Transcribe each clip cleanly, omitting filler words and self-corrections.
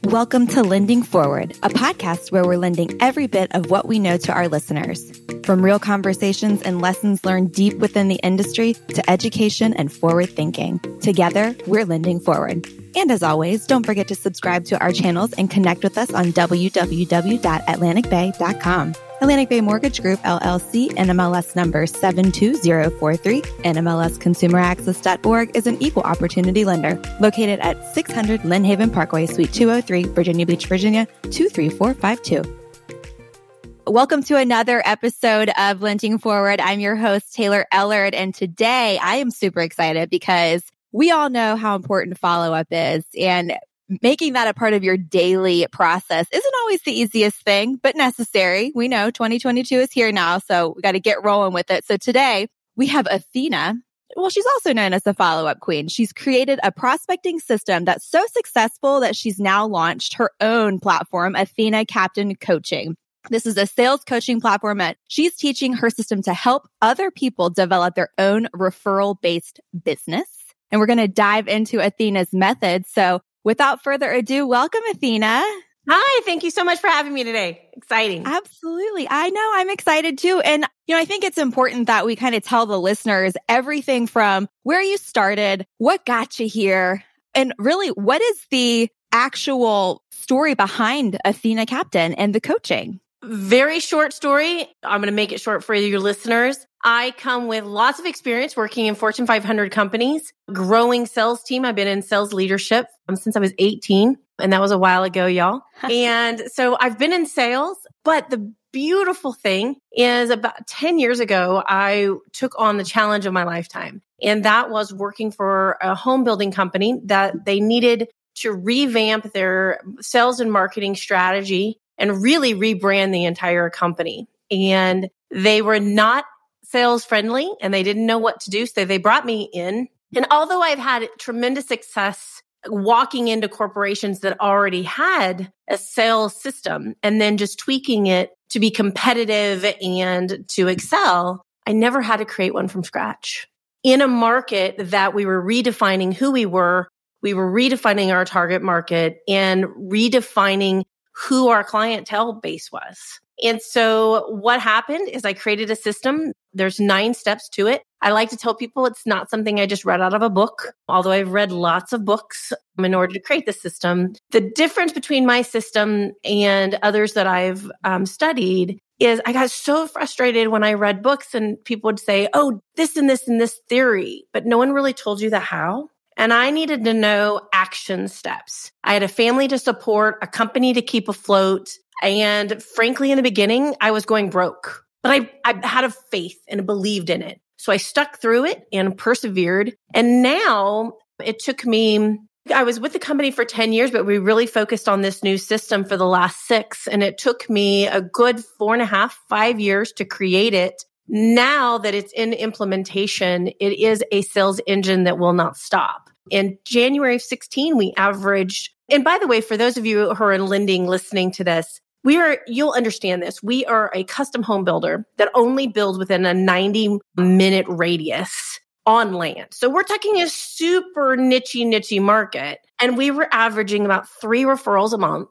Welcome to Lending Forward, a podcast where we're lending every bit of what we know to our listeners. From real conversations and lessons learned deep within the industry to education and forward thinking. Together, we're lending forward. And as always, don't forget to subscribe to our channels and connect with us on www.atlanticbay.com. Atlantic Bay Mortgage Group, LLC, NMLS number 72043, NMLSconsumeraccess.org is an equal opportunity lender located at 600 Lynn Haven Parkway, Suite 203, Virginia Beach, Virginia, 23452. Welcome to another episode of Lending Forward. I'm your host, Taylor Ellard, and today I am super excited because we all know how important follow-up is, and making that a part of your daily process isn't always the easiest thing, but necessary. We know 2022 is here now, so we got to get rolling with it. So today we have Athena. Well, she's also known as the follow-up queen. She's created a prospecting system that's so successful that she's now launched her own platform, Athena Captain Coaching. This is a sales coaching platform that she's teaching her system to help other people develop their own referral-based business. And we're going to dive into Athena's methods. So without further ado, welcome, Athena. Hi, thank you so much for having me today. Exciting. Absolutely. I know, I'm excited too. And, I think it's important that we kind of tell the listeners everything from where you started, what got you here, and really what is the actual story behind Athena Captain and the coaching. Very short story. I'm going to make it short for your listeners. I come with lots of experience working in Fortune 500 companies, growing sales team. I've been in sales leadership since I was 18, and that was a while ago, y'all. And so I've been in sales, but the beautiful thing is about 10 years ago, I took on the challenge of my lifetime. And that was working for a home building company that they needed to revamp their sales and marketing strategy and really rebrand the entire company. And they were not sales friendly and they didn't know what to do. So they brought me in. And although I've had tremendous success walking into corporations that already had a sales system and then just tweaking it to be competitive and to excel, I never had to create one from scratch. In a market that we were redefining who we were redefining our target market and redefining who our clientele base was. And so what happened is I created a system. There's 9 steps to it. I like to tell people it's not something I just read out of a book, although I've read lots of books in order to create the system. The difference between my system and others that I've studied is I got so frustrated when I read books and people would say, oh, this and this and this theory, but no one really told you the how. And I needed to know action steps. I had a family to support, a company to keep afloat. And frankly, in the beginning, I was going broke, but I had a faith and believed in it. So I stuck through it and persevered. And now it took me, I was with the company for 10 years, but we really focused on this new system for the last 6. And it took me a good 4.5, 5 years to create it. Now that it's in implementation, it is a sales engine that will not stop. In January of 16, we averaged, and by the way, for those of you who are in lending listening to this, you'll understand this. We are a custom home builder that only builds within a 90-minute radius on land. So we're talking a super niche market. And we were averaging about 3 referrals a month.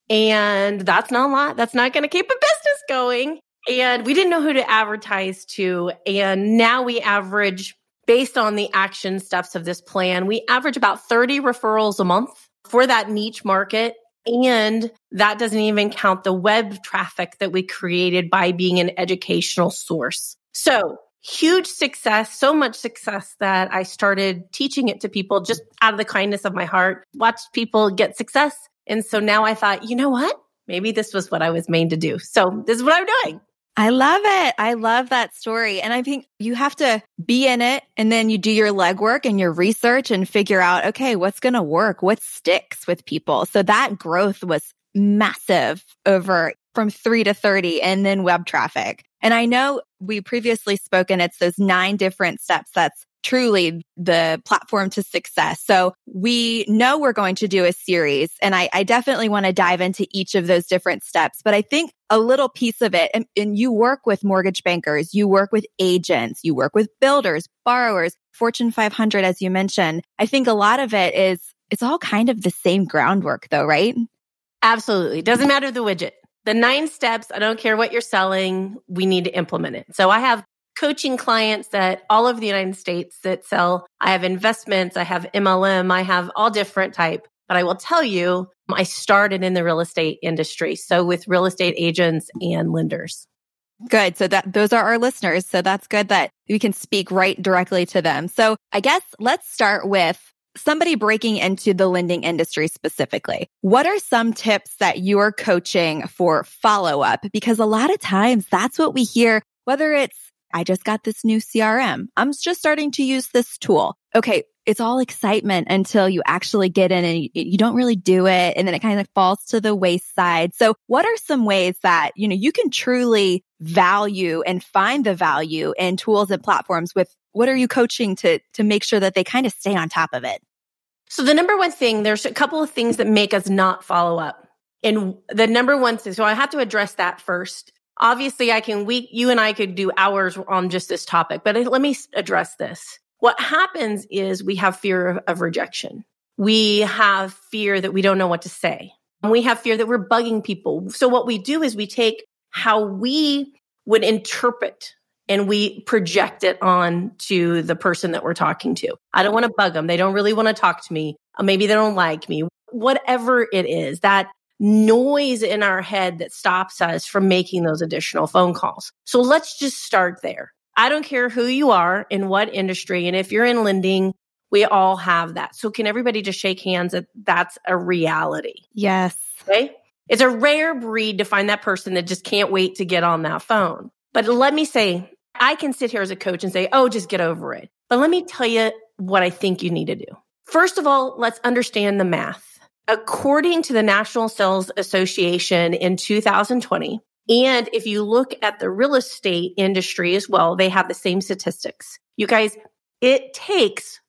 And that's not a lot. That's not going to keep a business going. And we didn't know who to advertise to. And now we average, based on the action steps of this plan, we average about 30 referrals a month for that niche market. And that doesn't even count the web traffic that we created by being an educational source. So huge success, so much success that I started teaching it to people just out of the kindness of my heart, watched people get success. And so now I thought, you know what? Maybe this was what I was made to do. So this is what I'm doing. I love it. I love that story. And I think you have to be in it and then you do your legwork and your research and figure out, okay, what's going to work? What sticks with people? So that growth was massive over from 3 to 30 and then web traffic. And I know we previously spoken, it's those 9 different steps that's truly the platform to success. So we know we're going to do a series, and I definitely want to dive into each of those different steps. But I think a little piece of it, and you work with mortgage bankers, you work with agents, you work with builders, borrowers, Fortune 500, as you mentioned. I think a lot of it is, it's all kind of the same groundwork though, right? Absolutely. Doesn't matter the widget. The 9 steps, I don't care what you're selling, we need to implement it. So I have coaching clients that all over the United States that sell. I have investments, I have MLM, I have all different type. But I will tell you, I started in the real estate industry. So with real estate agents and lenders. Good. So those are our listeners. So that's good that we can speak right directly to them. So I guess let's start with somebody breaking into the lending industry specifically. What are some tips that you're coaching for follow-up? Because a lot of times that's what we hear, whether it's, I just got this new CRM. I'm just starting to use this tool. Okay. It's all excitement until you actually get in and you don't really do it. And then it kind of falls to the wayside. So what are some ways that, you can truly value and find the value in tools and platforms with what are you coaching to make sure that they kind of stay on top of it? So the number one thing, there's a couple of things that make us not follow up. And the number one thing, so I have to address that first. Obviously, you and I could do hours on just this topic, but let me address this. What happens is we have fear of rejection. We have fear that we don't know what to say. We have fear that we're bugging people. So what we do is we take how we would interpret and we project it on to the person that we're talking to. I don't want to bug them. They don't really want to talk to me. Maybe they don't like me. Whatever it is, that noise in our head that stops us from making those additional phone calls. So let's just start there. I don't care who you are, in what industry, and if you're in lending, we all have that. So can everybody just shake hands that that's a reality? Yes. Okay? It's a rare breed to find that person that just can't wait to get on that phone. But let me say, I can sit here as a coach and say, oh, just get over it. But let me tell you what I think you need to do. First of all, let's understand the math. According to the National Sales Association in 2020, and if you look at the real estate industry as well, they have the same statistics. You guys, it takes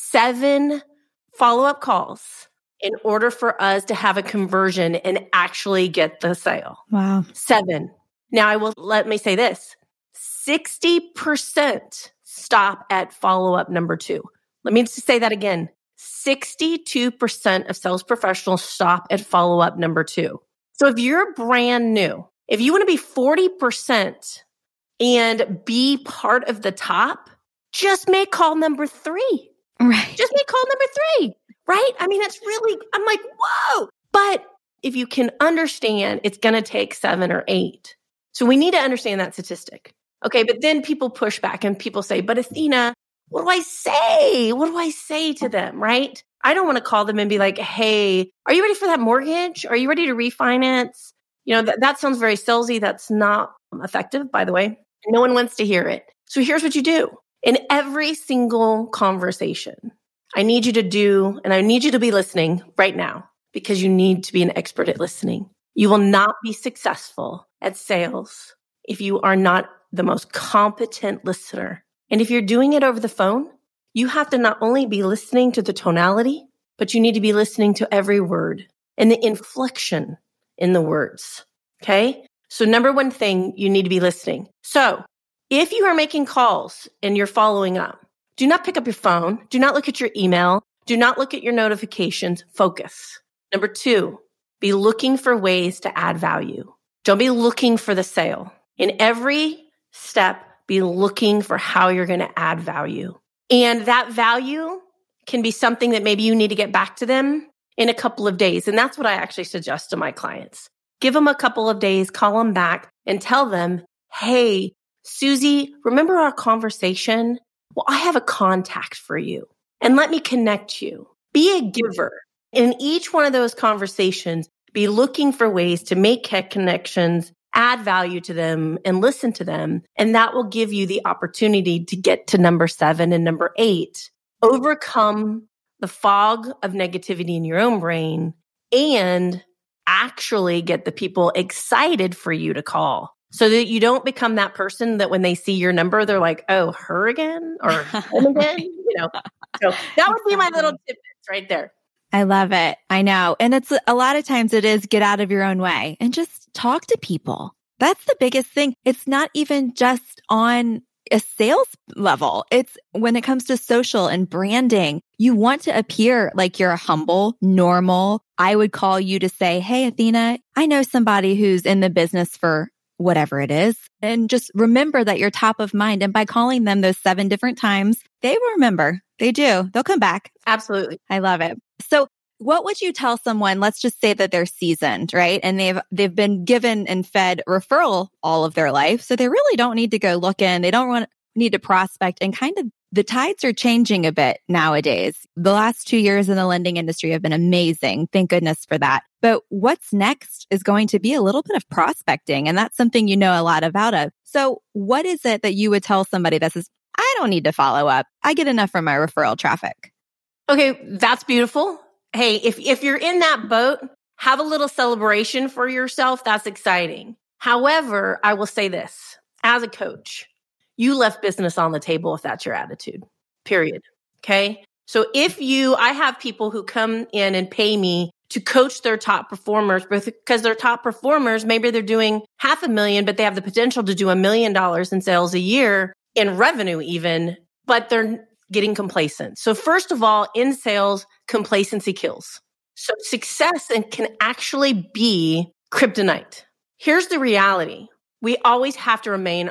7 follow-up calls in order for us to have a conversion and actually get the sale. Wow. 7. Now, let me say this. 60% stop at follow-up number 2. Let me just say that again. 62% of sales professionals stop at follow-up number 2. So if you're brand new, if you want to be 40% and be part of the top, just make call number 3. Right. Just make call number 3, right? I mean, that's really, I'm like, whoa. But if you can understand, it's going to take 7 or 8. So we need to understand that statistic. Okay, but then people push back and people say, but Athena, what do I say? What do I say to them, right? I don't want to call them and be like, hey, are you ready for that mortgage? Are you ready to refinance? That sounds very salesy. That's not effective, by the way. No one wants to hear it. So here's what you do. In every single conversation, I need you to do, and I need you to be listening right now because you need to be an expert at listening. You will not be successful at sales if you are not the most competent listener. And if you're doing it over the phone, you have to not only be listening to the tonality, but you need to be listening to every word and the inflection in the words. Okay? So number one thing, you need to be listening. So if you are making calls and you're following up, do not pick up your phone. Do not look at your email. Do not look at your notifications. Focus. Number 2, be looking for ways to add value. Don't be looking for the sale. In every step, be looking for how you're going to add value. And that value can be something that maybe you need to get back to them in a couple of days. And that's what I actually suggest to my clients. Give them a couple of days, call them back and tell them, hey, Susie, remember our conversation? Well, I have a contact for you and let me connect you. Be a giver. In each one of those conversations, be looking for ways to make connections, add value to them and listen to them. And that will give you the opportunity to get to number 7 and number 8, overcome the fog of negativity in your own brain and actually get the people excited for you to call so that you don't become that person that when they see your number, they're like, oh, her again or him again, So that would be my little tidbits right there. I love it. I know. And it's a lot of times it is get out of your own way and just talk to people. That's the biggest thing. It's not even just on a sales level. It's when it comes to social and branding, you want to appear like you're humble, normal. I would call you to say, hey, Athena, I know somebody who's in the business for whatever it is. And just remember that you're top of mind. And by calling them those 7 different times, they will remember. They do. They'll come back. Absolutely. I love it. So what would you tell someone, let's just say that they're seasoned, right? And they've been given and fed referral all of their life. So they really don't need to go looking. They don't need to prospect, and kind of the tides are changing a bit nowadays. The last 2 years in the lending industry have been amazing. Thank goodness for that. But what's next is going to be a little bit of prospecting. And that's something you know a lot about. So what is it that you would tell somebody that says, I don't need to follow up. I get enough from my referral traffic? Okay, that's beautiful. Hey, if you're in that boat, have a little celebration for yourself. That's exciting. However, I will say this, as a coach, you left business on the table if that's your attitude, period. Okay. So I have people who come in and pay me to coach their top performers because they're top performers. Maybe they're doing $500,000, but they have the potential to do $1 million in sales a year, in revenue even, but they're getting complacent. So first of all, in sales, complacency kills. So success can actually be kryptonite. Here's the reality. We always have to remain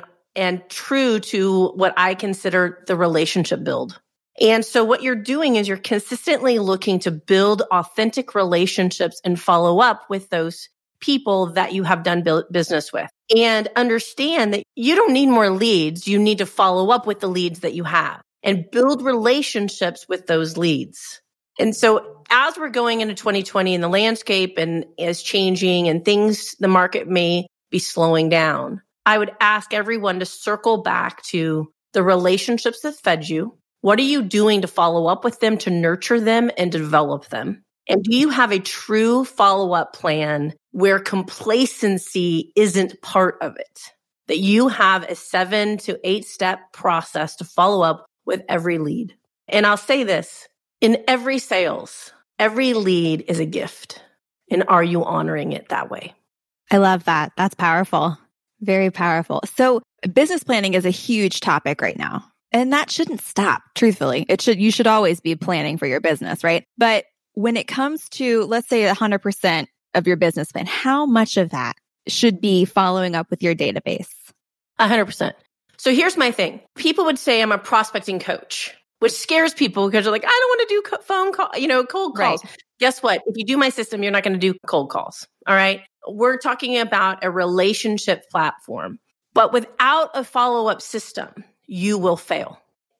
true to what I consider the relationship build. And so what you're doing is you're consistently looking to build authentic relationships and follow up with those people that you have done business with. And understand that you don't need more leads. You need to follow up with the leads that you have and build relationships with those leads. And so as we're going into 2020 and the landscape is changing and the market may be slowing down, I would ask everyone to circle back to the relationships that fed you. What are you doing to follow up with them, to nurture them and develop them? And do you have a true follow-up plan where complacency isn't part of it? That you have a 7 to 8 step process to follow up with every lead. And I'll say this, in every sales, every lead is a gift. And are you honoring it that way? I love that. That's powerful. Very powerful. So business planning is a huge topic right now. And that shouldn't stop, truthfully. You should always be planning for your business, right? But when it comes to, let's say 100% of your business plan, how much of that should be following up with your database? 100%. So here's my thing. People would say I'm a prospecting coach, which scares people because they're like, I don't want to do phone call, cold calls. Right. Guess what? If you do my system, you're not going to do cold calls. All right. We're talking about a relationship platform, but without a follow-up system, you will fail.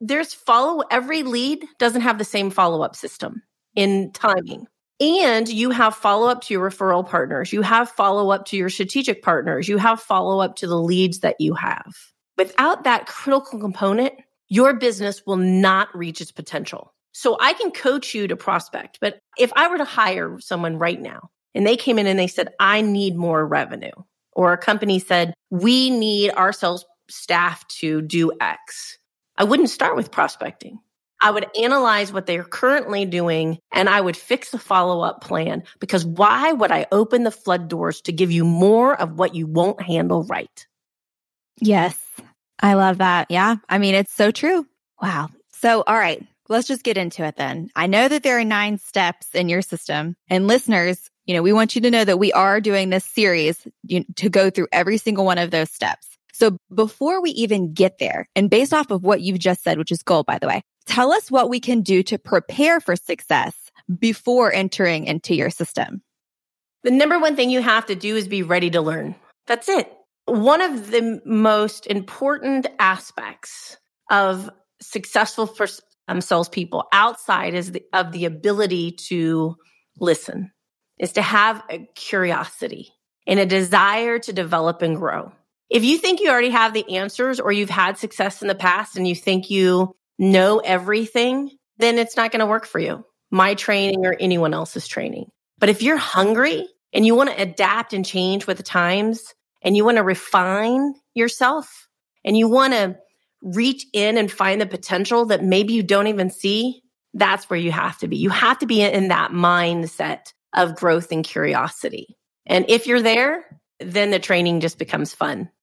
Every lead doesn't have the same follow-up system in timing. And you have follow-up to your referral partners. You have follow-up to your strategic partners. You have follow-up to the leads that you have. Without that critical component, your business will not reach its potential. So I can coach you to prospect, but if I were to hire someone right now and they came in and they said, I need more revenue, or a company said, we need our sales staff to do X, I wouldn't start with prospecting. I would analyze what they're currently doing and I would fix a follow-up plan, because why would I open the flood doors to give you more of what you won't handle right? Yes, I love that. Yeah. I mean, it's so true. Wow. So, all right, let's just get into it then. I know that there are 9 steps in your system, and listeners, we want you to know that we are doing this series to go through every single one of those steps. So before we even get there, and based off of what you've just said, which is gold, by the way, tell us what we can do to prepare for success before entering into your system. The number one thing you have to do is be ready to learn. That's it. One of the most important aspects of successful salespeople outside of the ability to listen, is to have a curiosity and a desire to develop and grow. If you think you already have the answers, or you've had success in the past and you think you know everything, then it's not going to work for you, my training or anyone else's training. But if you're hungry and you want to adapt and change with the times, and you want to refine yourself, and you want to reach in and find the potential that maybe you don't even see, that's where you have to be. You have to be in that mindset of growth and curiosity. And if you're there, then the training just becomes fun.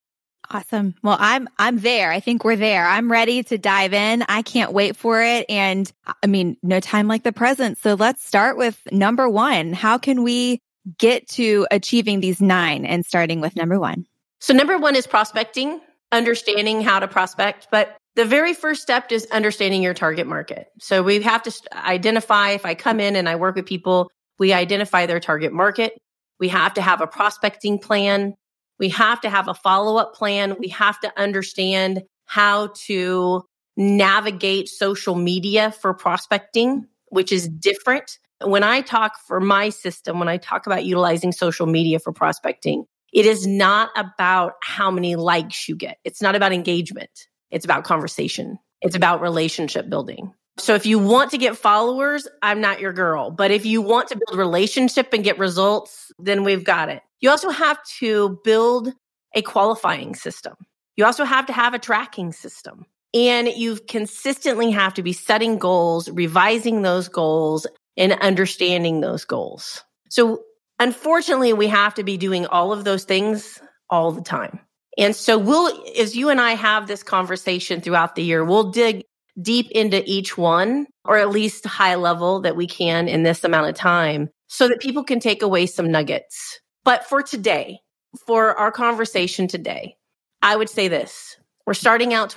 Awesome. Well, I'm there. I think we're there. I'm ready to dive in. I can't wait for it. And I mean, no time like the present. So let's start with number one. How can we get to achieving these 9 and starting with number one? So number one is prospecting, understanding how to prospect. But the very first step is understanding your target market. So we have to identify, if I come in and I work with people, we identify their target market. We have to have a prospecting plan. We have to have a follow-up plan. We have to understand how to navigate social media for prospecting, which is different. When I talk for my system, when I talk about utilizing social media for prospecting, it is not about how many likes you get. It's not about engagement. It's about conversation. It's about relationship building. So if you want to get followers, I'm not your girl. But if you want to build relationship and get results, then we've got it. You also have to build a qualifying system. You also have to have a tracking system. And you consistently have to be setting goals, revising those goals, and understanding those goals. So unfortunately, we have to be doing all of those things all the time. And so as you and I have this conversation throughout the year, we'll dig deep into each one, or at least high level that we can in this amount of time, so that people can take away some nuggets. But for today, for our conversation today, I would say this. We're starting out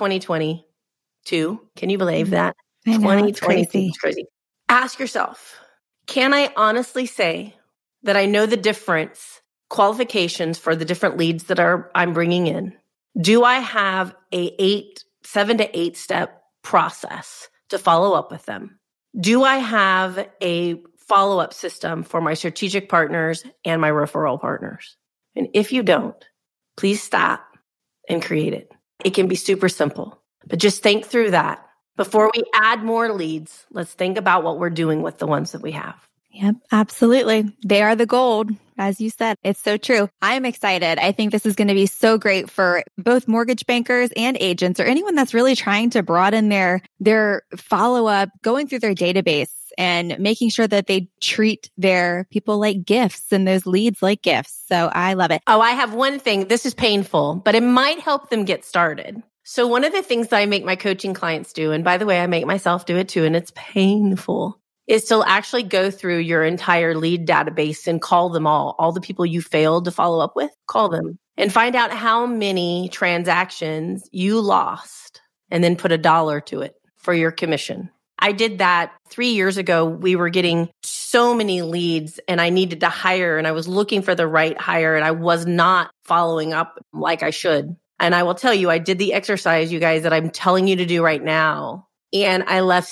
2022. Can you believe that? I know, it's crazy. It's crazy. Ask yourself, can I honestly say that I know the difference qualifications for the different leads that I'm bringing in? Do I have a 7 to 8 step process to follow up with them? Do I have a follow-up system for my strategic partners and my referral partners? And if you don't, please stop and create it. It can be super simple, but just think through that. Before we add more leads, let's think about what we're doing with the ones that we have. Yep, absolutely. They are the gold, as you said. It's so true. I'm excited. I think this is going to be so great for both mortgage bankers and agents, or anyone that's really trying to broaden their follow-up, going through their database and making sure that they treat their people like gifts and those leads like gifts. So I love it. Oh, I have one thing. This is painful, but it might help them get started. So one of the things that I make my coaching clients do, and by the way, I make myself do it too, and it's painful, is to actually go through your entire lead database and call them all the people you failed to follow up with, call them and find out how many transactions you lost and then put $1 to it for your commission. I did that 3 years ago. We were getting so many leads and I needed to hire, and I was looking for the right hire, and I was not following up like I should. And I will tell you, I did the exercise, you guys, that I'm telling you to do right now. And I left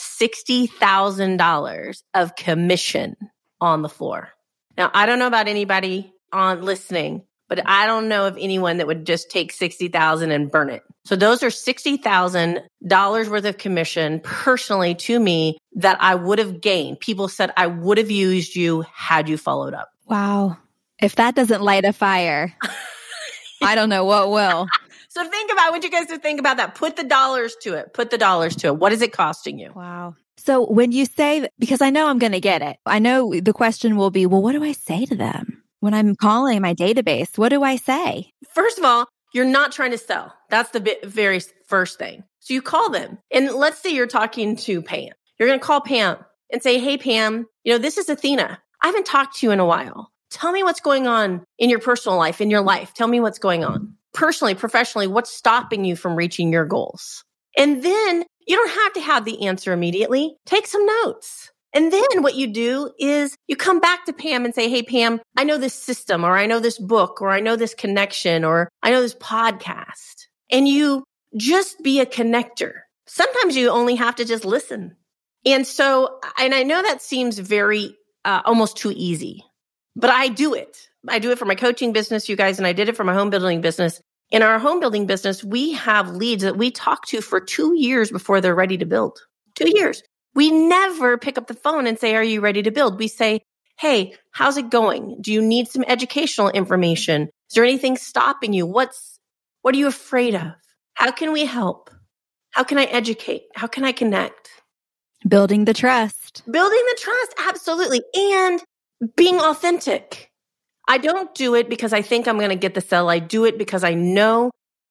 $60,000 of commission on the floor. Now, I don't know about anybody on listening, but I don't know of anyone that would just take $60,000 and burn it. So those are $60,000 worth of commission personally to me that I would have gained. People said I would have used you had you followed up. Wow. If that doesn't light a fire, I don't know what will. So think about what you guys think about that. Put the dollars to it. Put the dollars to it. What is it costing you? Wow. So when you say, because I know I'm going to get it, I know the question will be, well, what do I say to them when I'm calling my database? What do I say? First of all, you're not trying to sell. That's the very first thing. So you call them. And let's say you're talking to Pam. You're going to call Pam and say, hey, Pam, this is Athena. I haven't talked to you in a while. Tell me what's going on in your personal life, in your life. Tell me what's going on. Personally, professionally, what's stopping you from reaching your goals? And then you don't have to have the answer immediately. Take some notes. And then what you do is you come back to Pam and say, hey, Pam, I know this system, or I know this book, or I know this connection, or I know this podcast. And you just be a connector. Sometimes you only have to just listen. And I know that seems very almost too easy, but I do it. I do it for my coaching business, you guys, and I did it for my home building business. In our home building business, we have leads that we talk to for 2 years before they're ready to build. 2 years. We never pick up the phone and say, are you ready to build? We say, hey, how's it going? Do you need some educational information? Is there anything stopping you? What are you afraid of? How can we help? How can I educate? How can I connect? Building the trust. Building the trust, absolutely. And being authentic. I don't do it because I think I'm going to get the sell. I do it because I know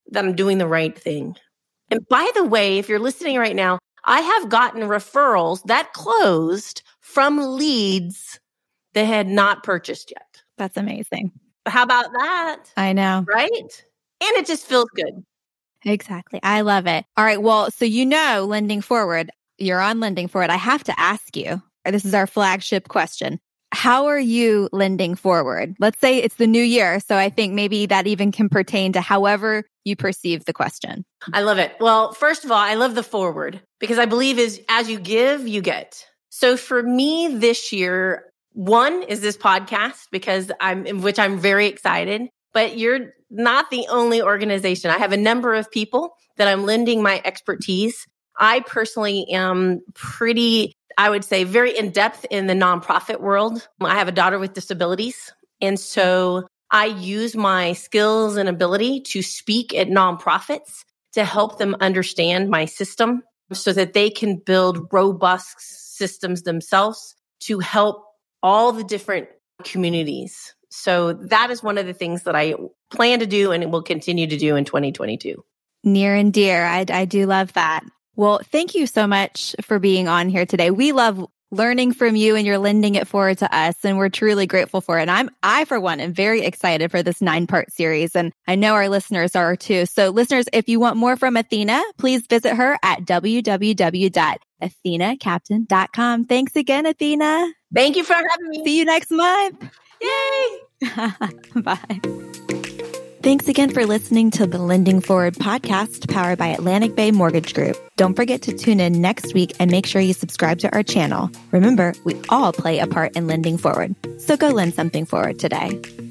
that I'm doing the right thing. And by the way, if you're listening right now, I have gotten referrals that closed from leads that had not purchased yet. That's amazing. How about that? I know. Right? And it just feels good. Exactly. I love it. All right. Well, so Lending Forward, you're on Lending Forward. I have to ask you, this is our flagship question. How are you lending forward? Let's say it's the new year. So I think maybe that even can pertain to however you perceive the question. I love it. Well, first of all, I love the forward because I believe as you give, you get. So for me this year, one is this podcast which I'm very excited, but you're not the only organization. I have a number of people that I'm lending my expertise. I personally am I would say very in-depth in the nonprofit world. I have a daughter with disabilities. And so I use my skills and ability to speak at nonprofits to help them understand my system so that they can build robust systems themselves to help all the different communities. So that is one of the things that I plan to do and will continue to do in 2022. Near and dear. I do love that. Well, thank you so much for being on here today. We love learning from you and you're lending it forward to us. And we're truly grateful for it. And I, for one, am very excited for this 9-part series. And I know our listeners are too. So listeners, if you want more from Athena, please visit her at www.athenacaptain.com. Thanks again, Athena. Thank you for having me. See you next month. Yay. Bye. Thanks again for listening to the Lending Forward podcast powered by Atlantic Bay Mortgage Group. Don't forget to tune in next week and make sure you subscribe to our channel. Remember, we all play a part in lending forward. So go lend something forward today.